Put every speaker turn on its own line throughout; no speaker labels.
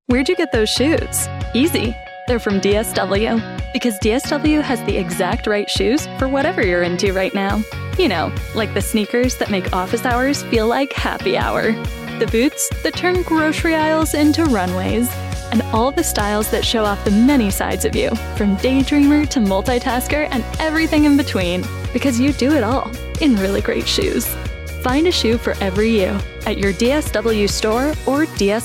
Where'd you get those shoes? Easy. They're from DSW. Because DSW has the exact right shoes for whatever you're into right now. You know, like the sneakers that make office hours feel like happy hour. The boots that turn grocery aisles into runways. And all the styles that show off the many sides of you, from daydreamer to multitasker and everything in between. Because you do it all in really great shoes. Find a shoe for every you at your DSW store or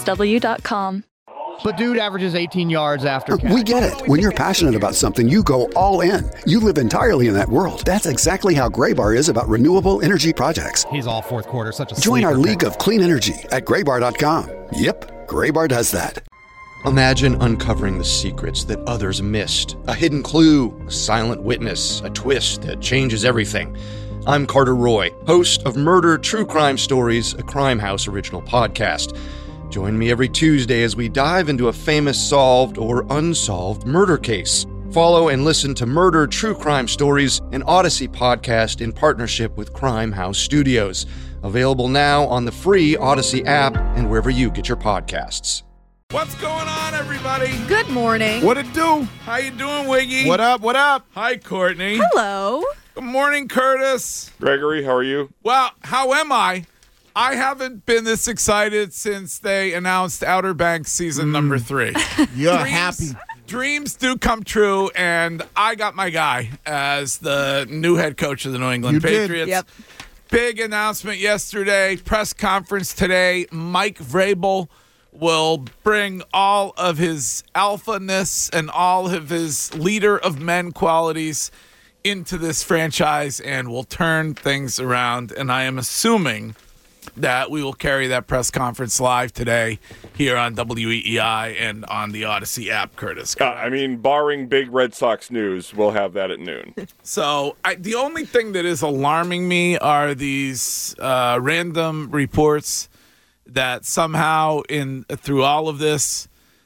DSW.com.
But dude averages 18 yards after catch.
We get it. When you're passionate about something, you go all in. You live entirely in that world. That's exactly how Graybar is about renewable energy projects.
He's all fourth quarter, such a
Join our
sleeper
league
pick.
of clean energy at graybar.com. Yep, Graybar does that.
Imagine uncovering the secrets that others missed. A hidden clue, a silent witness, a twist that changes everything. I'm Carter Roy, host of Murder True Crime Stories, a Crime House original podcast. Join me every Tuesday as we dive into a famous solved or unsolved murder case. Follow and listen to Murder True Crime Stories, an Odyssey podcast in partnership with Crime House Studios. Available now on the free Odyssey app and wherever you get your podcasts.
What's going on, everybody?
Good morning.
What it do? How you doing, Wiggy?
What up? What up?
Hi, Courtney.
Hello.
Good morning, Curtis.
Gregory, how are you?
Well, how am I? I haven't been this excited since they announced Outer Banks season number 3.
You're happy.
Dreams do come true, and I got my guy as the new head coach of the New England Patriots.
Yep.
Big announcement yesterday, press conference today. Mike Vrabel will bring all of his alphaness and all of his leader of men qualities into this franchise and will turn things around. And I am assuming that we will carry that press conference live today here on WEEI and on the Odyssey app, Curtis.
I mean, barring big Red Sox news, we'll have that at noon.
So the only thing that is alarming me are these random reports that somehow through all of this,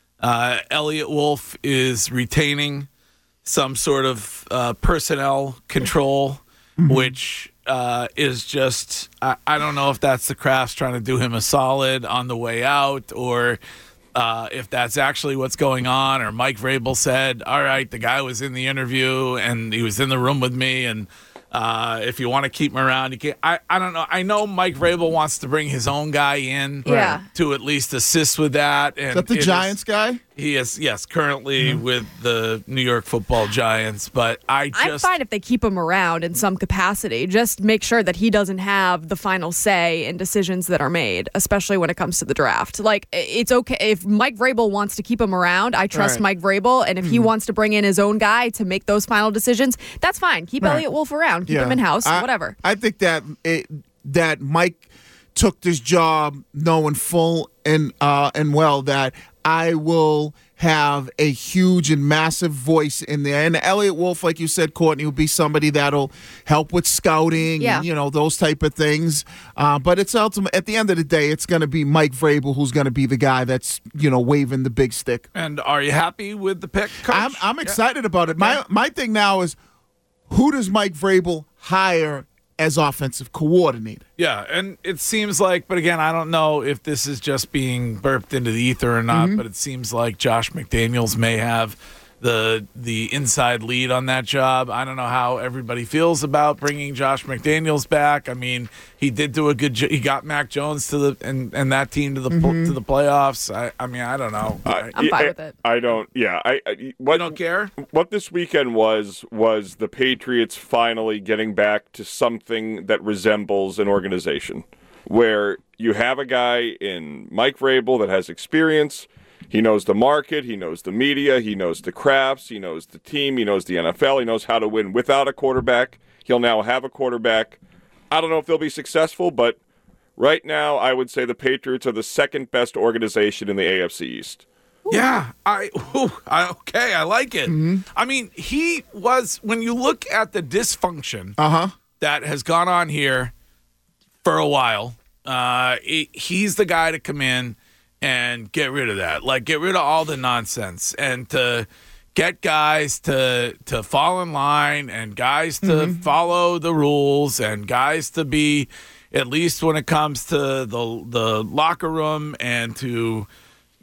Elliot Wolf is retaining some sort of personnel control, which is just, I don't know if that's the Crafts trying to do him a solid on the way out, or if that's actually what's going on, or Mike Vrabel said, all right, the guy was in the interview and he was in the room with me, and if you want to keep him around, you can't. I don't know. I know Mike Vrabel wants to bring his own guy in to at least assist with that. And
is that the Giants guy?
He is, yes, currently with the New York Football Giants. But I'm
fine if they keep him around in some capacity. Just make sure that he doesn't have the final say in decisions that are made, especially when it comes to the draft. Like, it's okay if Mike Vrabel wants to keep him around. I trust Mike Vrabel, and if he wants to bring in his own guy to make those final decisions, that's fine. Keep Elliot Wolf around. Keep him in house. Whatever.
I think that that Mike took this job knowing full and well that I will have a huge and massive voice in there. And Elliot Wolf, like you said, Courtney, will be somebody that'll help with scouting and, those type of things. But it's ultimate. At the end of the day, it's going to be Mike Vrabel who's going to be the guy that's, waving the big stick.
And are you happy with the pick, Coach?
I'm excited about it. My thing now is, who does Mike Vrabel hire as offensive coordinator?
Yeah, and it seems like, but again, I don't know if this is just being burped into the ether or not, but it seems like Josh McDaniels may have the inside lead on that job. I don't know how everybody feels about bringing Josh McDaniels back. I mean, he did do a good job. He got Mac Jones to the and that team to the playoffs. I mean, I don't know.
I'm fine with it.
I don't. Yeah, what
you don't care.
What this weekend was the Patriots finally getting back to something that resembles an organization, where you have a guy in Mike Vrabel that has experience. He knows the market, he knows the media, he knows the crafts, he knows the team, he knows the NFL, he knows how to win without a quarterback. He'll now have a quarterback. I don't know if they'll be successful, but right now I would say the Patriots are the second best organization in the AFC East.
Yeah, I like it. I mean, he was, when you look at the dysfunction that has gone on here for a while, he's the guy to come in and get rid of that. Like, get rid of all the nonsense and to get guys to fall in line and guys to follow the rules and guys to be, at least when it comes to the locker room and to,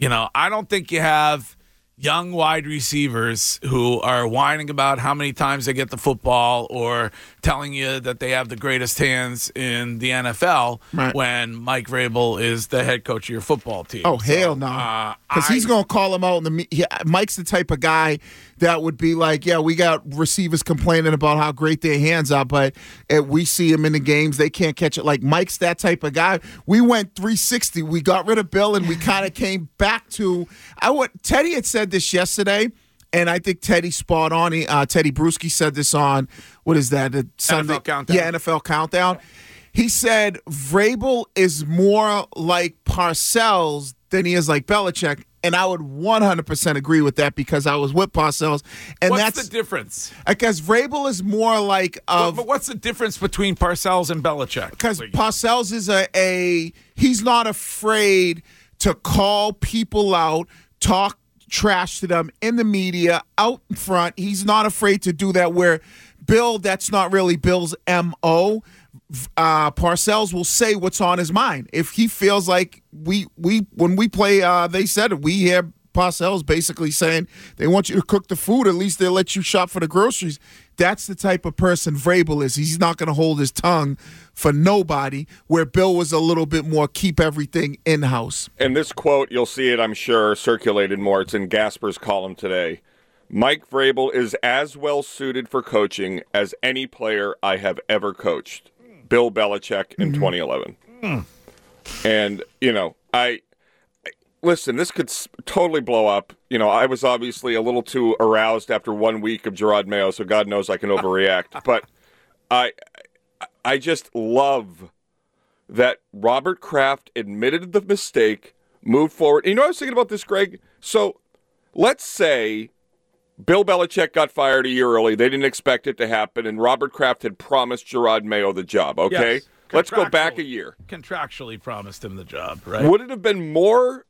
I don't think you have young wide receivers who are whining about how many times they get the football or telling you that they have the greatest hands in the NFL when Mike Vrabel is the head coach of your football team.
Oh, hell no. Because he's going to call him out. Mike's the type of guy that would be like, yeah, we got receivers complaining about how great their hands are, but we see him in the games, they can't catch it. Like, Mike's that type of guy. We went 360. We got rid of Bill, and we kind of came back to Teddy had said this yesterday, and I think Teddy's spot on. Teddy Bruschi said this on, what is that, the Sunday?
NFL Countdown.
Yeah, NFL Countdown. He said Vrabel is more like Parcells than he is like Belichick. And I would 100% agree with that because I was with Parcells. And
what's the difference?
I guess Vrabel is more like
but what's the difference between Parcells and Belichick?
Because Parcells is he's not afraid to call people out, talk trash to them in the media, out in front. He's not afraid to do that, where Bill, that's not really Bill's M.O. Parcells will say what's on his mind. If he feels like when we play, they said it, we hear Parcells basically saying they want you to cook the food, at least they'll let you shop for the groceries. That's the type of person Vrabel is. He's not going to hold his tongue for nobody, where Bill was a little bit more keep everything in-house.
And this quote, you'll see it, I'm sure, circulated more. It's in Gasper's column today. Mike Vrabel is as well suited for coaching as any player I have ever coached. Bill Belichick in 2011. And, listen, this could totally blow up. I was obviously a little too aroused after 1 week of Jerod Mayo, so God knows I can overreact. But I just love that Robert Kraft admitted the mistake, moved forward. And I was thinking about this, Greg. So let's say Bill Belichick got fired a year early. They didn't expect it to happen, and Robert Kraft had promised Gerard Mayo the job, okay?
Yes,
let's go back a year.
Contractually promised him the job, right?
Would it have been more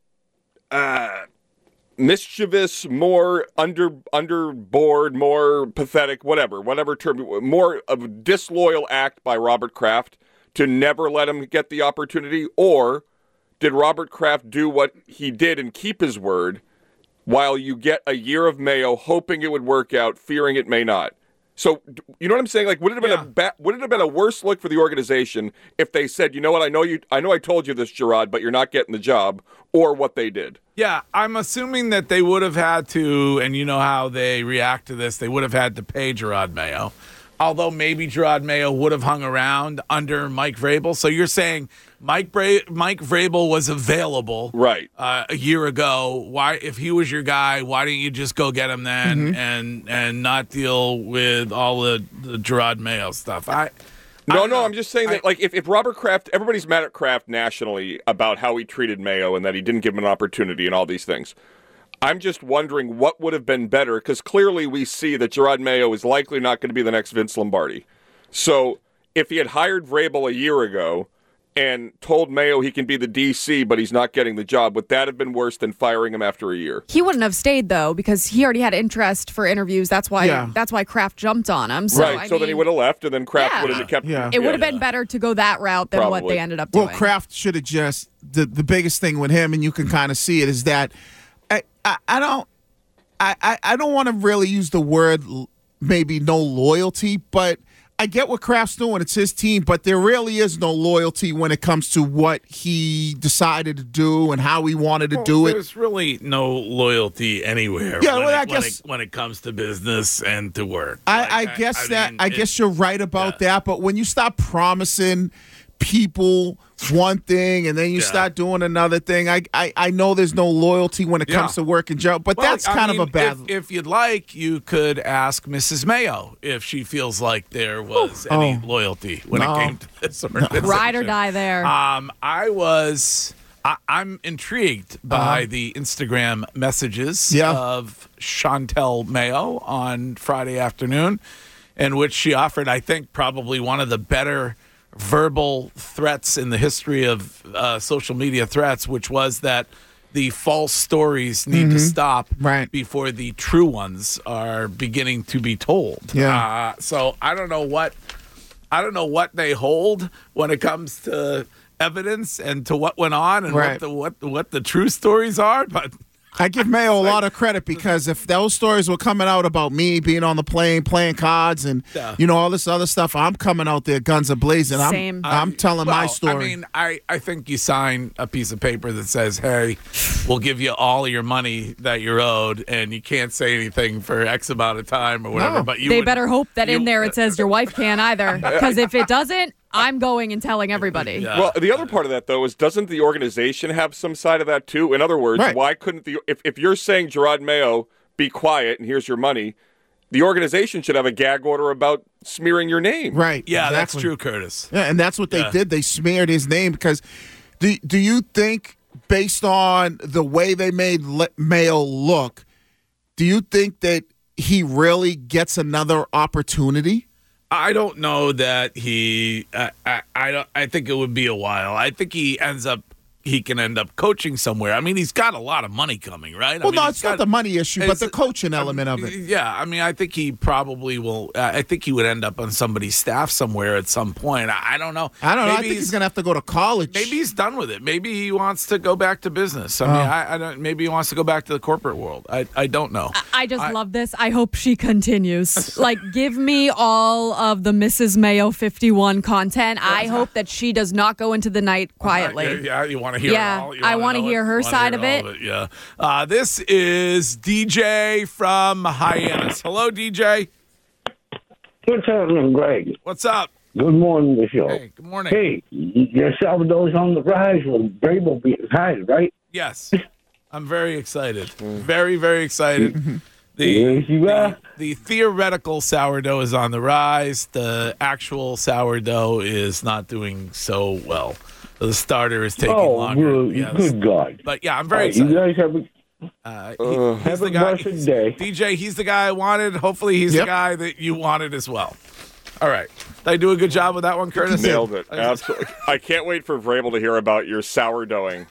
mischievous, more underboard, more pathetic, whatever term, more of a disloyal act by Robert Kraft to never let him get the opportunity? Or did Robert Kraft do what he did and keep his word, while you get a year of Mayo, hoping it would work out, fearing it may not? So, you know what I'm saying? Like, would it have been a worse look for the organization if they said, you know what, I know I told you this, Gerard, but you're not getting the job, or what they did?
Yeah, I'm assuming that they would have had to, and you know how they react to this, they would have had to pay Gerard Mayo. Although maybe Gerard Mayo would have hung around under Mike Vrabel. So you're saying Mike Vrabel was available
right
a year ago. Why, if he was your guy, why didn't you just go get him then and not deal with all the Gerard Mayo stuff?
No, I'm just saying that, like, if Robert Kraft, everybody's mad at Kraft nationally about how he treated Mayo and that he didn't give him an opportunity and all these things. I'm just wondering what would have been better, because clearly we see that Gerard Mayo is likely not going to be the next Vince Lombardi. So if he had hired Vrabel a year ago and told Mayo he can be the DC, but he's not getting the job, would that have been worse than firing him after a year?
He wouldn't have stayed, though, because he already had interest for interviews. That's why Kraft jumped on him. So,
right, then he would have left, and then Kraft would have kept...
Yeah. It would have been better to go that route than what they ended up doing.
Well, Kraft should have just... The biggest thing with him, and you can kind of see it, is that I don't want to really use the word maybe no loyalty, but I get what Kraft's doing. It's his team, but there really is no loyalty when it comes to what he decided to do and how he wanted to do it.
There's really no loyalty anywhere when it comes to business and to work.
I guess you're right about that, but when you start promising people one thing and then you start doing another thing, I know there's no loyalty when it comes to work and job, but that's kind of a bad...
If you'd like, you could ask Mrs. Mayo if she feels like there was any loyalty when it came to this organization.
Ride or die there.
I'm intrigued by the Instagram messages of Chantel Mayo on Friday afternoon, in which she offered, I think, probably one of the better verbal threats in the history of social media threats, which was that the false stories need to stop before the true ones are beginning to be told. So I don't know what they hold when it comes to evidence and to what went on and
Right.
what the true stories are, but
I give Mayo a lot of credit because if those stories were coming out about me being on the plane, playing cards, and all this other stuff, I'm coming out there guns a blazing.
Same.
I'm telling my story.
I mean, I think you sign a piece of paper that says, "Hey, we'll give you all of your money that you're owed, and you can't say anything for X amount of time or whatever."
No.
But
They better hope that in there it says your wife can't either, because if it doesn't, I'm going and telling everybody.
Yeah.
Well, the other part of that, though, is doesn't the organization have some side of that, too? In other words,
Right.
why couldn't if you're saying, Gerard Mayo, be quiet and here's your money, the organization should have a gag order about smearing your name.
right.
Yeah,
exactly.
that's true, Curtis.
Yeah, and that's what they
Yeah.
did. They smeared his name because do you think, based on the way they made Mayo look, do you think that he really gets another opportunity?
I don't know that he. I think it would be a while. I think he can end up coaching somewhere. I mean, he's got a lot of money coming, right?
Well,
I mean,
no,
he's
it's not the money issue, but the coaching element of it.
Yeah, I mean, I think he probably will. I think he would end up on somebody's staff somewhere at some point. I don't know.
I don't know. I
Maybe
think he's going to have to go to college.
Maybe he's done with it. Maybe he wants to go back to business. I mean, I don't. Maybe he wants to go back to the corporate world. I don't know.
I just love this. I hope she continues. Like, give me all of the Mrs. Mayo 51 content. I hope that she does not go into the night quietly.
Yeah, you want to hear
Yeah,
it all?
I want to hear her side of it.
Yeah. This is DJ from Hyannis. Hello, DJ.
What's happening, Greg?
What's up?
Good morning, the show.
Hey, good morning.
Hey, your Salvador's on the rise with Brable being hired, right?
Yes. I'm very excited. Very, very excited.
Yes, you are.
The theoretical sourdough is on the rise. The actual sourdough is not doing so well. The starter is taking longer.
Good God.
But yeah, I'm very
You
excited.
guys have
He's
have
the
a
guy.
blessed day.
DJ, he's the guy I wanted. Hopefully, he's the guy that you wanted as well. All right. Did I do a good job with that one, Curtis?
Nailed it. Absolutely. I can't wait for Vrabel to hear about your sourdoughing.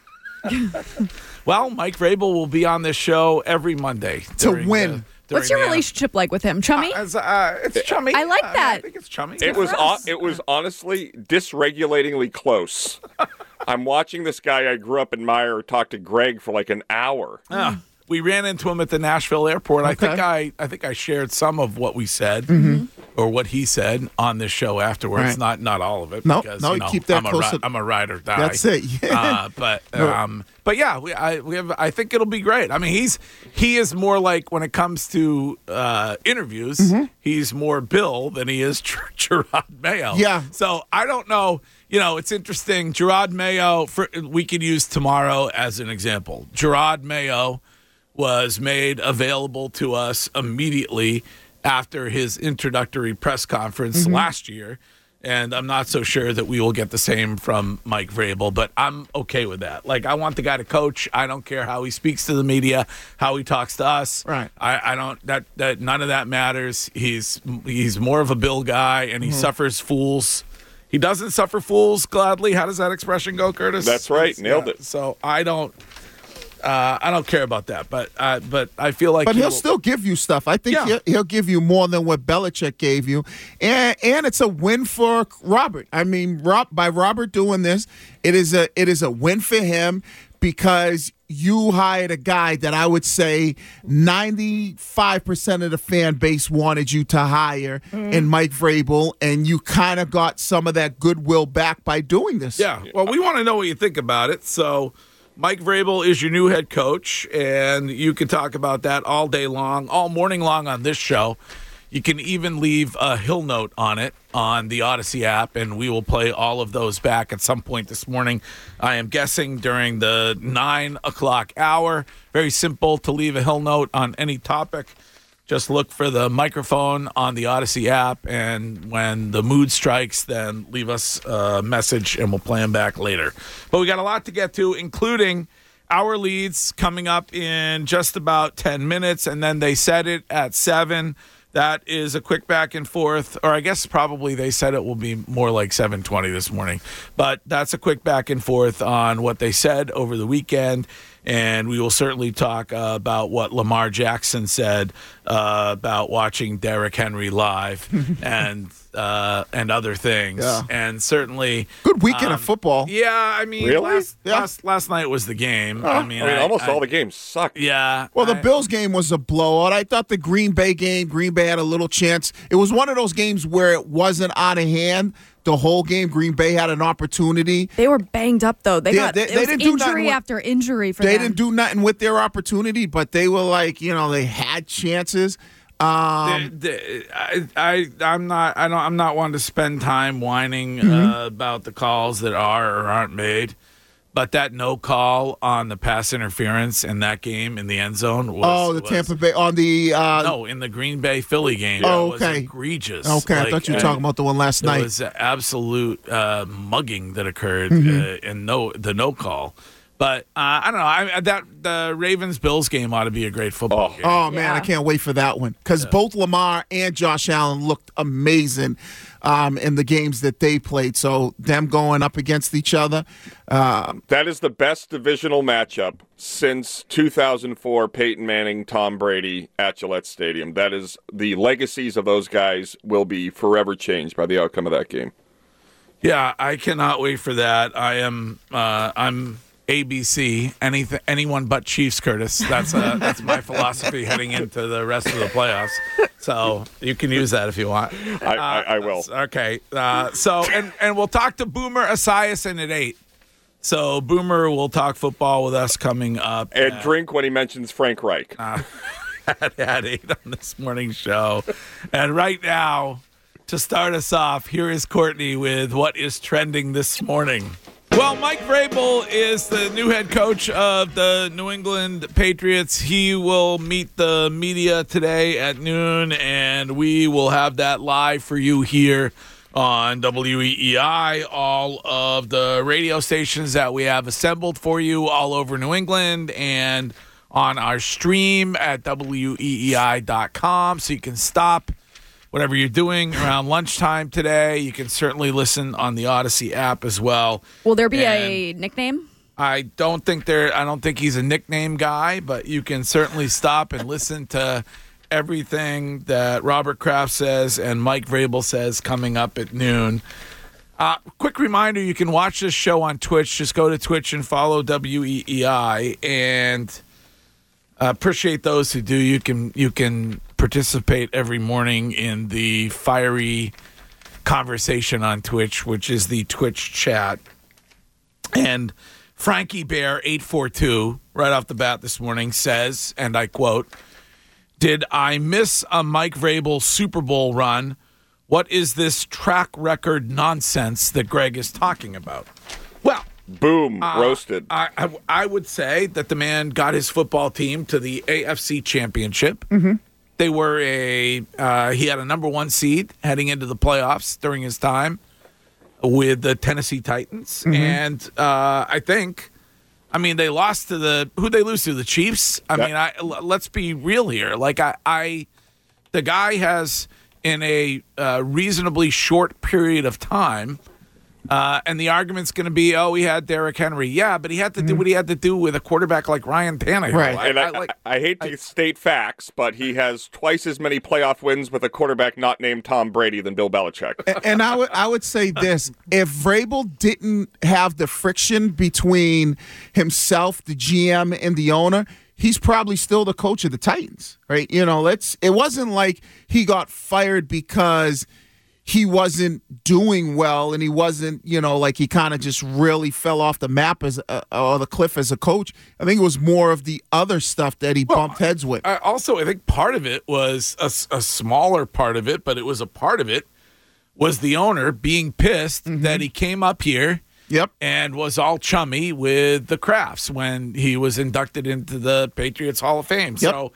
Well, Mike Vrabel will be on this show every Monday
To win.
What's your relationship like with him? Chummy?
It's chummy.
I like that.
I think it's chummy.
It was honestly dysregulatingly close. I'm watching this guy I grew up admire talk to Greg for like an hour.
We ran into him at the Nashville airport.
Okay.
I think I shared some of what we said or what he said on this show afterwards.
Right.
Not all of it.
No,
because,
no, you keep that close.
I'm a ride or die.
That's it. Yeah.
But yeah, I think it'll be great. I mean, he is more like, when it comes to interviews, he's more Bill than he is Gerard Mayo.
Yeah.
So I don't know. You know, it's interesting. Gerard Mayo, we could use tomorrow as an example. Gerard Mayo was made available to us immediately after his introductory press conference last year. And I'm not so sure that we will get the same from Mike Vrabel, but I'm okay with that. Like, I want the guy to coach. I don't care how he speaks to the media, how he talks to us.
Right.
I don't, that none of that matters. He's more of a Bill guy, and he suffers fools. He doesn't suffer fools gladly. How does that expression go, Curtis?
That's right. Nailed it.
So I don't care about that, but I feel like.
But he'll still give you stuff. I think he'll give you more than what Belichick gave you, and it's a win for Robert. I mean, by Robert doing this, it is a win for him because you hired a guy that I would say 95% of the fan base wanted you to hire in Mike Vrabel, and you kind of got some of that goodwill back by doing this.
Yeah. Well, we want to know what you think about it, so. Mike Vrabel is your new head coach, and you can talk about that all day long, all morning long on this show. You can even leave a Hill note on it on the Odyssey app, and we will play all of those back at some point this morning. I am guessing during the 9 o'clock hour. Very simple to leave a Hill note on any topic. Just look for the microphone on the Odyssey app, and when the mood strikes, then leave us a message, and we'll play them back later. But we got a lot to get to, including our leads coming up in just about 10 minutes, and then they said it at 7. That is a quick back and forth, or I guess probably they said it will be more like 7:20 this morning. But that's a quick back and forth on what they said over the weekend. And we will certainly talk about what Lamar Jackson said about watching Derrick Henry live and other things.
Yeah.
And certainly
good weekend of football.
Yeah, I mean,
Really?
last night was the game.
I mean, almost all the games sucked.
Yeah.
Well, the Bills game was a blowout. I thought the Green Bay game, Green Bay had a little chance. It was one of those games where it wasn't out of hand. The whole game, Green Bay had an opportunity.
They were banged up, though. They got
didn't do nothing
injury after injury for
them. They
them.
didn't do nothing with their opportunity, but they were like, they had chances.
I'm not one to spend time whining about the calls that are or aren't made, but that no call on the pass interference in that game in the end zone was
Tampa Bay on the
in the Green Bay Philly game.
Oh,
was egregious.
Okay, I thought you were talking about the one last night.
It was an absolute mugging that occurred and the no call. But I don't know. The Ravens-Bills game ought to be a great football game.
Oh, man, I can't wait for that one because both Lamar and Josh Allen looked amazing in the games that they played. So them going up against each other.
That is the best divisional matchup since 2004 Peyton Manning, Tom Brady at Gillette Stadium. That is the legacies of those guys will be forever changed by the outcome of that game.
Yeah, I cannot wait for that. I'm ABC, anyone but Chiefs, Curtis. That's my philosophy heading into the rest of the playoffs. So you can use that if you want.
I will.
Okay. And we'll talk to Boomer Esiason at 8. So Boomer will talk football with us coming up.
And drink when he mentions Frank Reich.
At 8 on this morning's show. And right now, to start us off, here is Courtney with what is trending this morning. Well, Mike Vrabel is the new head coach of the New England Patriots. He will meet the media today at noon, and we will have that live for you here on WEEI. All of the radio stations that we have assembled for you all over New England and on our stream at weei.com, so you can stop whatever you're doing around lunchtime today. You can certainly listen on the Odyssey app as well.
Will there be a nickname?
I don't think he's a nickname guy, but you can certainly stop and listen to everything that Robert Kraft says and Mike Vrabel says coming up at noon. Quick reminder, you can watch this show on Twitch. Just go to Twitch and follow WEEI, and appreciate those who do. You can participate every morning in the fiery conversation on Twitch, which is the Twitch chat. And Frankie Bear 842 right off the bat this morning says, and I quote, "Did I miss a Mike Vrabel Super Bowl run? What is this track record nonsense that Greg is talking about?" Well,
boom, roasted.
I would say that the man got his football team to the AFC Championship.
Mm-hmm.
They were he had a number 1 seed heading into the playoffs during his time with the Tennessee Titans.
Mm-hmm.
And they lost to who'd they lose to? The Chiefs? Let's be real here. Like the guy has in a reasonably short period of time, and the argument's going to be, he had Derrick Henry. Yeah, but he had to do what he had to do with a quarterback like Ryan Tannehill.
Right.
I hate to state facts, but he has twice as many playoff wins with a quarterback not named Tom Brady than Bill Belichick.
And I would say this: if Vrabel didn't have the friction between himself, the GM, and the owner, he's probably still the coach of the Titans, right? It wasn't like he got fired because he wasn't doing well and he wasn't, like he kind of just really fell off the map or the cliff as a coach. I think it was more of the other stuff that he bumped heads with.
I think part of it was a smaller part of it, but it was a part of it was the owner being pissed that he came up here and was all chummy with the Crafts when he was inducted into the Patriots Hall of Fame.
Yep.
So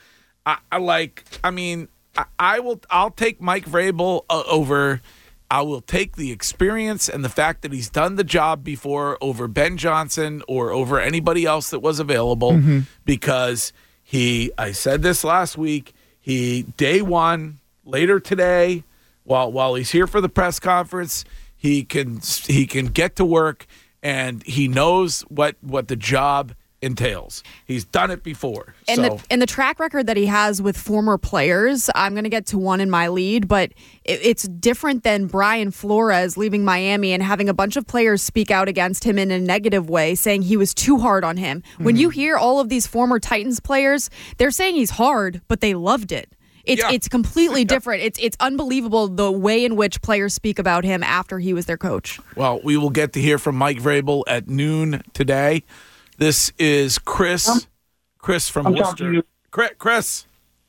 I'll take Mike Vrabel over. I will take the experience and the fact that he's done the job before over Ben Johnson or over anybody else that was available because I said this last week, day one, later today, while he's here for the press conference, he can get to work and he knows what the job entails. He's done it before.
And the track record that he has with former players, I'm going to get to one in my lead, but it's different than Brian Flores leaving Miami and having a bunch of players speak out against him in a negative way, saying he was too hard on him. When you hear all of these former Titans players, they're saying he's hard, but they loved it. It's completely different. It's unbelievable the way in which players speak about him after he was their coach.
Well, we will get to hear from Mike Vrabel at noon today. This is Chris. Chris from Worcester. Chris.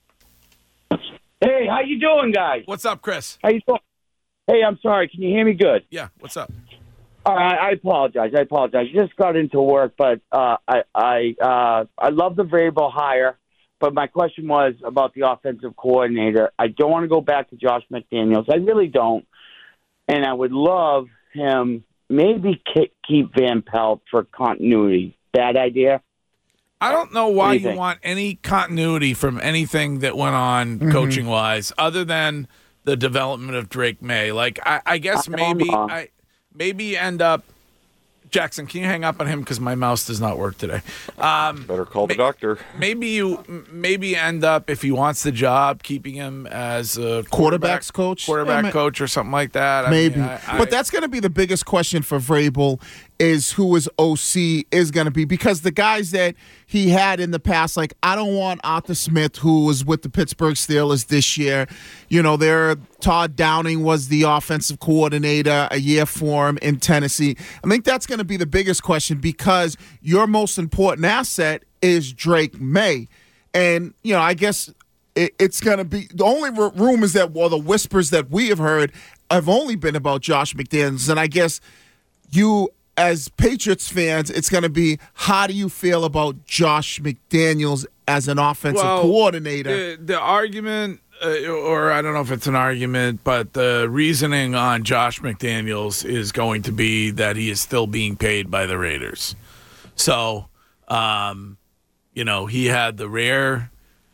Hey, how you doing, guys?
What's up, Chris?
How you doing? Hey, I'm sorry. Can you hear me good?
Yeah. What's up?
I apologize. I just got into work, but I love the Vrabel hire. But my question was about the offensive coordinator. I don't want to go back to Josh McDaniels. I really don't. And I would love him maybe keep Van Pelt for continuity. Bad idea?
I don't know why you want any continuity from anything that went on coaching-wise other than the development of Drake May. Like, I guess maybe you end up – Jackson, can you hang up on him because my mouse does not work today?
Better call the doctor.
Maybe you end up, if he wants the job, keeping him as a
quarterback coach
or something like that.
Maybe. But that's going to be the biggest question for Vrabel is who his OC is going to be, because the guys that he had in the past, like I don't want Arthur Smith, who was with the Pittsburgh Steelers this year. You know, Todd Downing was the offensive coordinator a year for him in Tennessee. I think that's going to be the biggest question because your most important asset is Drake May. And, you know, I guess it's going to be the only rumors the whispers that we have heard have only been about Josh McDaniels. And I guess you, as Patriots fans, it's going to be, how do you feel about Josh McDaniels as an offensive coordinator?
The argument, or I don't know if it's an argument, but the reasoning on Josh McDaniels is going to be that he is still being paid by the Raiders. So, you know, he had the rare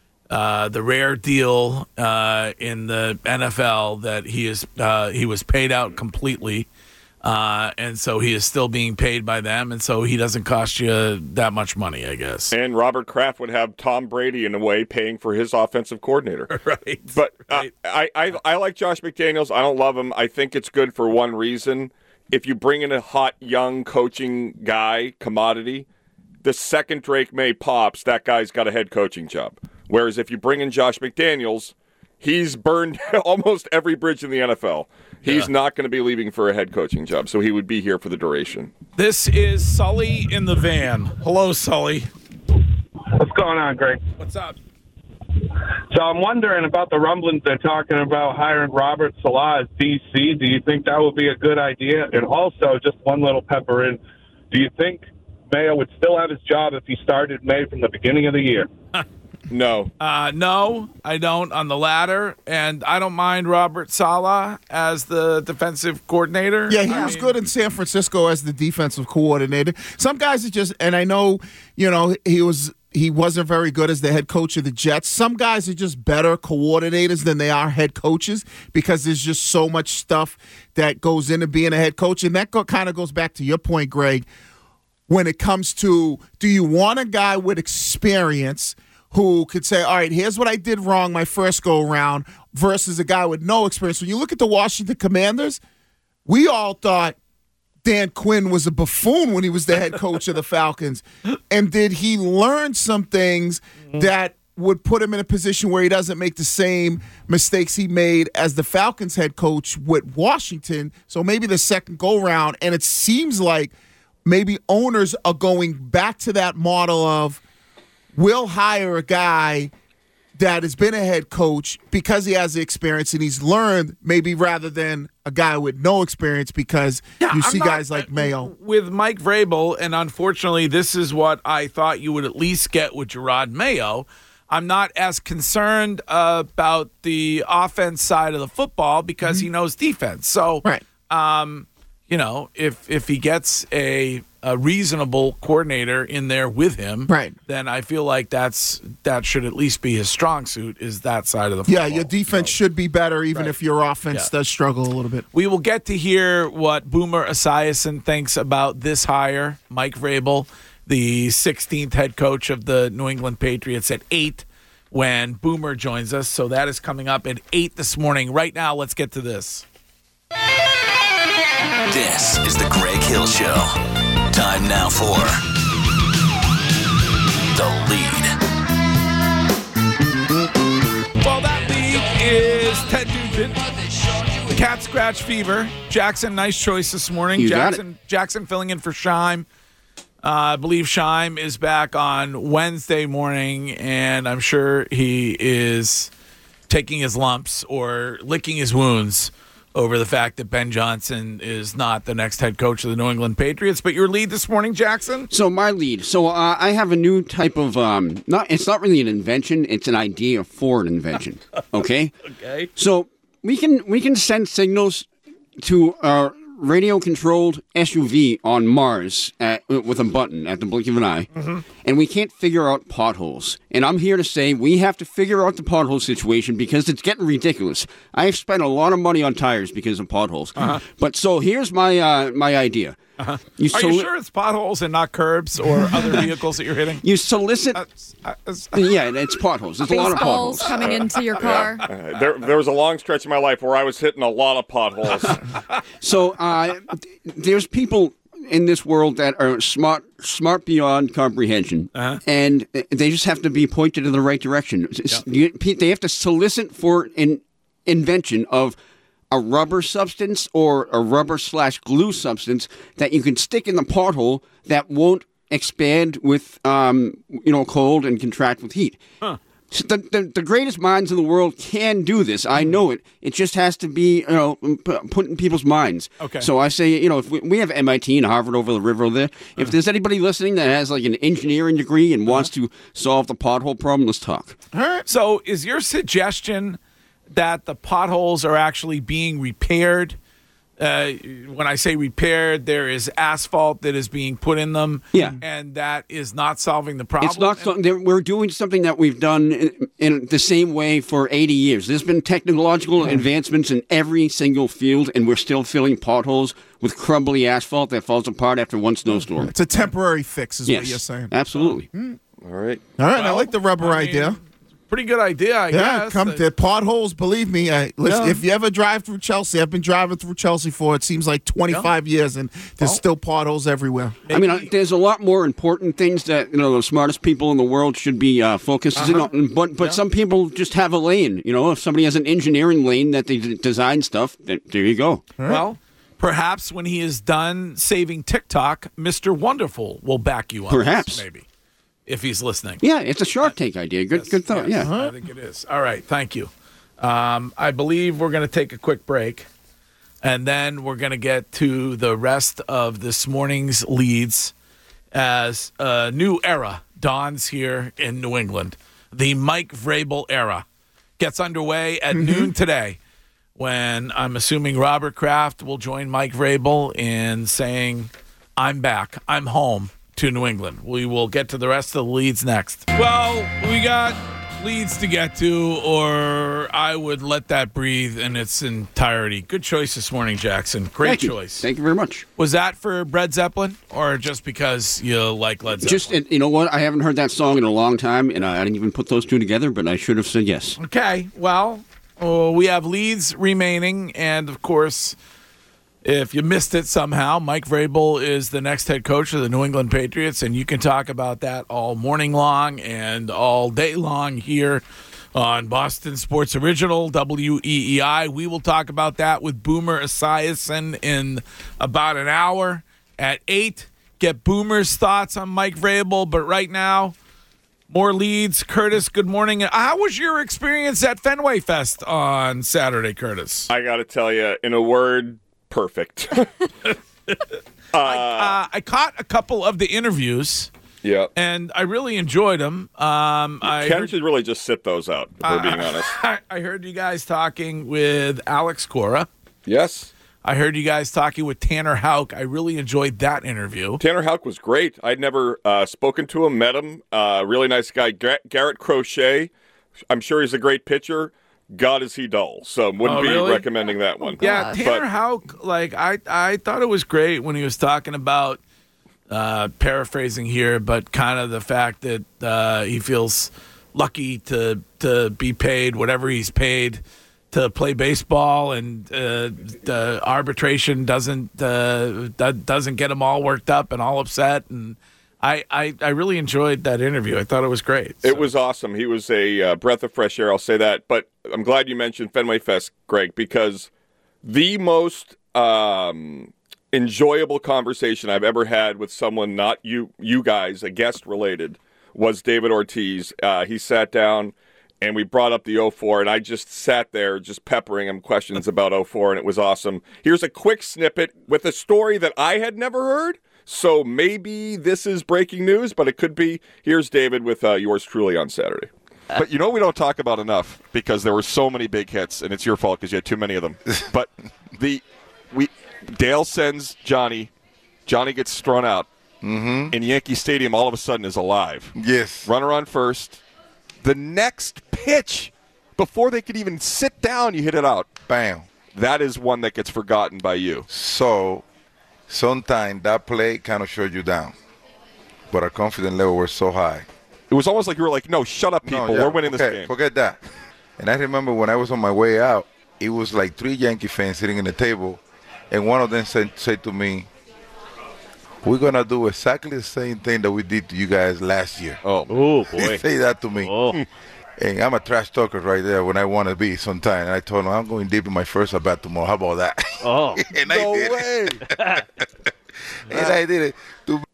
deal in the NFL that he was paid out completely. And so he is still being paid by them, and so he doesn't cost you that much money, I guess.
And Robert Kraft would have Tom Brady, in a way, paying for his offensive coordinator.
Right.
But I like Josh McDaniels. I don't love him. I think it's good for one reason. If you bring in a hot, young coaching guy, commodity, the second Drake May pops, that guy's got a head coaching job. Whereas if you bring in Josh McDaniels, he's burned almost every bridge in the NFL. He's not going to be leaving for a head coaching job, so he would be here for the duration.
This is Sully in the van. Hello, Sully.
What's going on, Greg?
What's up?
So I'm wondering about the rumblings they're talking about hiring Robert Saleh as DC. Do you think that would be a good idea? And also, just one little pepper in, do you think Mayo would still have his job if he started May from the beginning of the year?
No.
No, I don't on the latter, and I don't mind Robert Saleh as the defensive coordinator.
Yeah, he was good in San Francisco as the defensive coordinator. Some guys are just, and I know, you know, he wasn't very good as the head coach of the Jets. Some guys are just better coordinators than they are head coaches because there's just so much stuff that goes into being a head coach, and that kind of goes back to your point, Greg, when it comes to, do you want a guy with experience who could say, all right, here's what I did wrong my first go-around, versus a guy with no experience. When you look at the Washington Commanders, we all thought Dan Quinn was a buffoon when he was the head coach of the Falcons. And did he learn some things that would put him in a position where he doesn't make the same mistakes he made as the Falcons head coach with Washington? So maybe the second go-around, and it seems like maybe owners are going back to that model of, we'll hire a guy that has been a head coach because he has the experience and he's learned, maybe, rather than a guy with no experience because you see guys like Mayo.
With Mike Vrabel, and unfortunately this is what I thought you would at least get with Gerard Mayo, I'm not as concerned about the offense side of the football because he knows defense. So, you know, if he gets a reasonable coordinator in there with him, then I feel like that should at least be his strong suit, is that side of the football.
Yeah, your defense should be better even if your offense does struggle a little bit.
We will get to hear what Boomer Esiason thinks about this hire, Mike Vrabel, the 16th head coach of the New England Patriots, at 8 when Boomer joins us. So that is coming up at 8 this morning. Right now, let's get to this.
This is the Greg Hill Show. Time now for The Lead.
Well, that lead is Ted Nugent. Cat Scratch Fever. Jackson, nice choice this morning. Jackson filling in for Scheim. I believe Scheim is back on Wednesday morning, and I'm sure he is taking his lumps or licking his wounds over the fact that Ben Johnson is not the next head coach of the New England Patriots. But your lead this morning, Jackson?
So my lead. So I have a new type of it's not really an invention. It's an idea for an invention. Okay.
Okay.
So we can send signals to a radio-controlled SUV on Mars with a button at the blink of an eye, and we can't figure out potholes. And I'm here to say we have to figure out the pothole situation because it's getting ridiculous. I've spent a lot of money on tires because of potholes. But so here's my my idea.
Are you sure it's potholes and not curbs or other vehicles that you're hitting?
You solicit... yeah, it's potholes. There's a lot of potholes.
Coming into your car.
There was a long stretch of my life where I was hitting a lot of potholes.
So there's people in this world that are smart beyond comprehension, and they just have to be pointed in the right direction. They have to solicit for an invention of a rubber substance or a rubber/glue substance that you can stick in the pothole that won't expand with cold and contract with heat. So the greatest minds in the world can do this. I know it. It just has to be put in people's minds.
Okay.
So I say, if we have MIT and Harvard over the river there. If there's anybody listening that has like an engineering degree and wants to solve the pothole problem, let's talk.
So is your suggestion that the potholes are actually being repaired? When I say repaired, there is asphalt that is being put in them, and that is not solving the problem.
It's not. We're doing something that we've done in the same way for 80 years. There's been technological advancements in every single field, and we're still filling potholes with crumbly asphalt that falls apart after one snowstorm.
It's a temporary fix, is what you're saying.
Absolutely.
All right.
I like the rubber idea.
Pretty good idea, I guess.
The potholes, believe me. If you ever drive through Chelsea, I've been driving through Chelsea for, it seems like 25 years, and there's still potholes everywhere.
I mean, there's a lot more important things that, the smartest people in the world should be focusing on. But some people just have a lane. If somebody has an engineering lane that they design stuff, there you go.
Right. Well, perhaps when he is done saving TikTok, Mr. Wonderful will back you on
Perhaps.
this, maybe. If he's listening.
Yeah, it's a Shark Tank idea. Good thought.
Yes,
Yeah.
I think it is. All right. Thank you. I believe we're going to take a quick break, and then we're going to get to the rest of this morning's leads as a new era dawns here in New England. The Mike Vrabel era gets underway at noon today, when I'm assuming Robert Kraft will join Mike Vrabel in saying, I'm back. I'm home to New England. We will get to the rest of the leads next. Well, we got leads to get to, or I would let that breathe in its entirety. Good choice this morning, Jackson. Great choice.
Thank you very much.
Was that for Led Zeppelin, or just because you like Led Zeppelin?
Just, you know what? I haven't heard that song in a long time, and I didn't even put those two together, but I should have said yes.
Okay, well, we have leads remaining, and of course, if you missed it somehow, Mike Vrabel is the next head coach of the New England Patriots, and you can talk about that all morning long and all day long here on Boston Sports Original, WEEI. We will talk about that with Boomer Esiason in about an hour at 8. Get Boomer's thoughts on Mike Vrabel, but right now, more leads. Curtis, good morning. How was your experience at Fenway Fest on Saturday, Curtis?
I got to tell you, in a word, perfect.
I caught a couple of the interviews.
Yeah.
And I really enjoyed them.
Ken should really just sit those out, if we're being honest.
I heard you guys talking with Alex Cora.
Yes.
I heard you guys talking with Tanner Houck. I really enjoyed that interview.
Tanner Houck was great. I'd never spoken to him, met him. Really nice guy. Garrett Crochet. I'm sure he's a great pitcher. God, is he dull. So wouldn't be recommending that one.
Yeah, Tanner Houck, I thought it was great when he was talking about paraphrasing here, but kind of the fact that he feels lucky to be paid whatever he's paid to play baseball, and the arbitration doesn't get him all worked up and all upset. And I really enjoyed that interview. I thought it was great.
It was awesome. He was a breath of fresh air, I'll say that. But I'm glad you mentioned Fenway Fest, Greg, because the most enjoyable conversation I've ever had with someone, not you guys, a guest related, was David Ortiz. He sat down and we brought up the 04, and I just sat there just peppering him questions about 04, and it was awesome. Here's a quick snippet with a story that I had never heard, so maybe this is breaking news, but it could be. Here's David with yours truly on Saturday.
But you know we don't talk about enough because there were so many big hits, and it's your fault because you had too many of them. But Dale sends Johnny. Johnny gets thrown out.
Mm-hmm.
And Yankee Stadium all of a sudden is alive.
Yes.
Runner on first. The next pitch, before they could even sit down, you hit it out.
Bam.
That is one that gets forgotten by you.
So, sometimes that play kind of shut you down. But our confidence level was so high.
It was almost like you were like, no, shut up, people. We're winning this game.
Forget that. And I remember when I was on my way out, it was like 3 Yankee fans sitting in the table, and one of them said to me, we're going to do exactly the same thing that we did to you guys last year.
Oh
boy.
He
He say that to me.
Oh.
And I'm a trash talker right there when I want to be sometime. And I told him, I'm going deep in my first at-bat tomorrow. How about that?
Oh,
and
no
I did
way.
And I did it.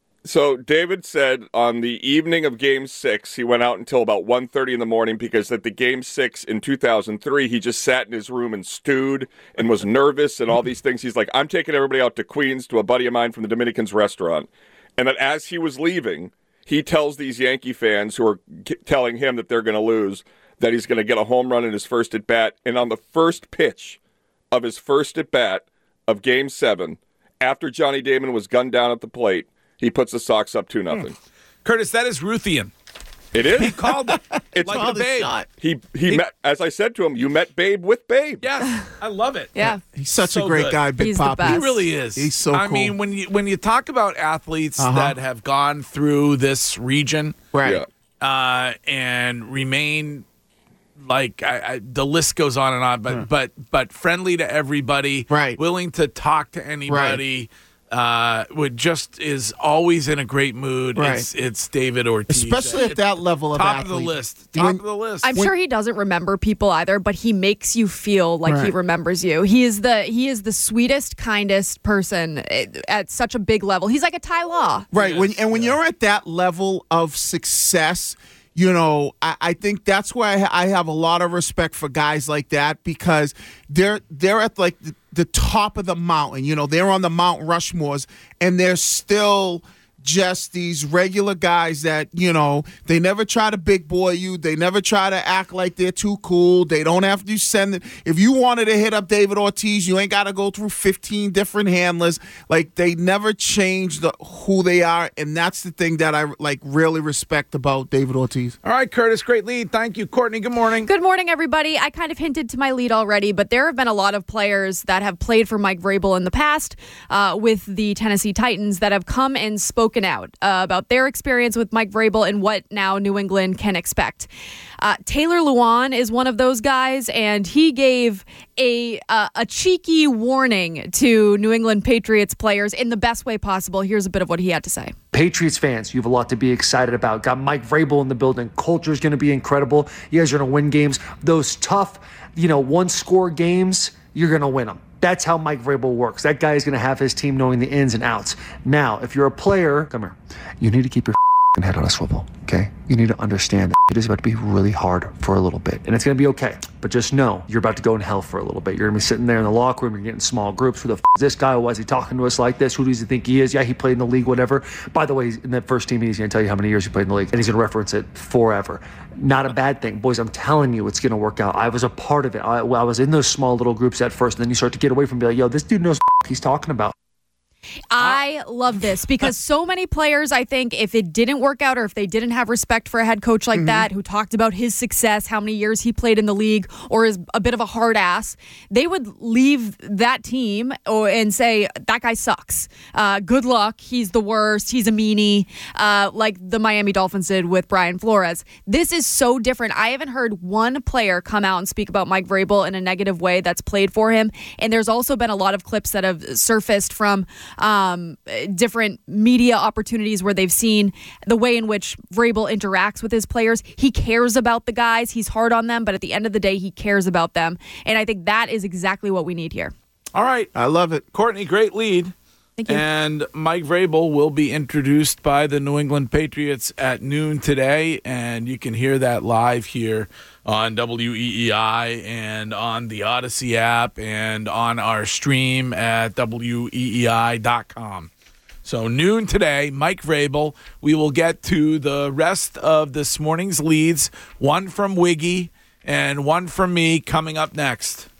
So David said on the evening of Game 6, he went out until about 1:30 in the morning because at the Game 6 in 2003, he just sat in his room and stewed and was nervous and all these things. He's like, I'm taking everybody out to Queens to a buddy of mine from the Dominicans restaurant. And that as he was leaving, he tells these Yankee fans who are telling him that they're going to lose that he's going to get a home run in his first at-bat. And on the first pitch of his first at-bat of Game 7, after Johnny Damon was gunned down at the plate, he puts the Sox up 2-0.
Curtis, that is Ruthian.
It is.
He called it.
It's
like the Babe.
He met, as I said to him, you met Babe with Babe.
Yes, I love it.
Yeah.
He's such
So
a great
good.
guy, Big
He's the
Papi.
best.
He really is.
He's so
I
cool.
mean, when you talk about athletes that have gone through this region,
Right.
Yeah.
and remain like the list goes on and on, but friendly to everybody,
Right.
willing to talk to anybody. Would just is always in a great mood.
Right.
It's David Ortiz,
Especially at that level of
top
athlete.
of the list. Top of the list.
I'm sure he doesn't remember people either, but he makes you feel like he
Right.
remembers you. He is the sweetest, kindest person at such a big level. He's like a Ty Law.
Right. When you're at that level of success, you know, I think that's why I have a lot of respect for guys like that because they're at like the top of the mountain. You know, they're on the Mount Rushmores and they're still just these regular guys that, you know, they never try to big boy you. They never try to act like they're too cool. They don't have to send it. If you wanted to hit up David Ortiz, you ain't got to go through 15 different handlers. Like, they never change who they are, and that's the thing that I, like, really respect about David Ortiz.
All right, Curtis, great lead. Thank you. Courtney, good morning.
Good morning, everybody. I kind of hinted to my lead already, but there have been a lot of players that have played for Mike Vrabel in the past with the Tennessee Titans that have come and spoken out about their experience with Mike Vrabel and what now New England can expect. Taylor Lewan is one of those guys, and he gave a cheeky warning to New England Patriots players in the best way possible. Here's a bit of what he had to say.
Patriots fans, you have a lot to be excited about. Got Mike Vrabel in the building. Culture is going to be incredible. You guys are going to win games. Those tough, one-score games, you're going to win them. That's how Mike Vrabel works. That guy is going to have his team knowing the ins and outs. Now, if you're a player, come here. You need to keep your head on a swivel, okay? You need to understand that it is about to be really hard for a little bit, and it's going to be okay. But just know you're about to go in hell for a little bit. You're going to be sitting there in the locker room. You're getting small groups. Who the is this guy? Why is he talking to us like this? Who does he think he is? Yeah, he played in the league, whatever. By the way, in that first team, he's going to tell you how many years he played in the league, and he's going to reference it forever. Not a bad thing. Boys, I'm telling you, it's going to work out. I was a part of it. I was in those small little groups at first, and then you start to get away from and be like, yo, this dude knows what he's talking about.
I love this because so many players, I think, if it didn't work out or if they didn't have respect for a head coach like that who talked about his success, how many years he played in the league, or is a bit of a hard ass, they would leave that team and say, that guy sucks. Good luck. He's the worst. He's a meanie, like the Miami Dolphins did with Brian Flores. This is so different. I haven't heard one player come out and speak about Mike Vrabel in a negative way that's played for him. And there's also been a lot of clips that have surfaced from different media opportunities where they've seen the way in which Vrabel interacts with his players. He cares about the guys. He's hard on them, but at the end of the day, he cares about them. And I think that is exactly what we need here.
All right.
I love it.
Courtney, great lead.
Thank you.
And Mike Vrabel will be introduced by the New England Patriots at noon today, and you can hear that live here on WEEI and on the Odyssey app and on our stream at WEEI.com. So noon today, Mike Vrabel. We will get to the rest of this morning's leads, one from Wiggy and one from me coming up next.